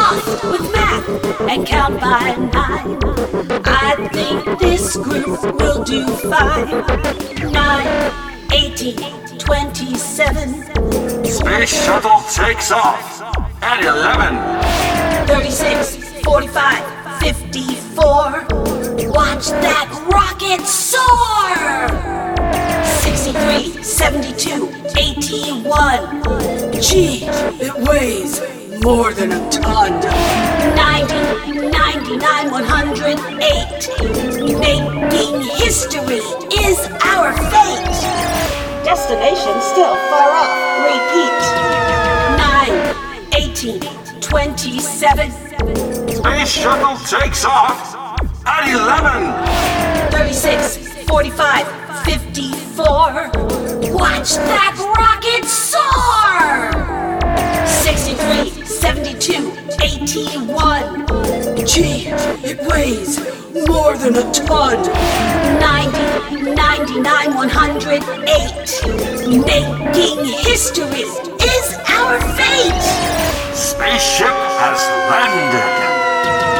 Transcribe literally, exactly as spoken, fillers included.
soft with math and count by nine. I think this group will do fine. Nine, eighteen, twenty-seven. Space shuttle takes off at eleven. thirty-six, forty-five, fifty-four. Watch that rocket soar! sixty-three, seventy-two, eighty-one. Gee, it weighs more than a ton. ninety, ninety-nine, one hundred eight. Making history is our fate. Destination still far off. Repeat. nine, eighteen, twenty-seven. Space shuttle takes off at eleven. thirty-six, forty-five, fifty-four. Watch that rocket soar! sixty-three, seventy-two, eighty-one. Gee, it weighs more than a ton. ninety, ninety-nine, one hundred eight. Making history is our fate. Spaceship has landed.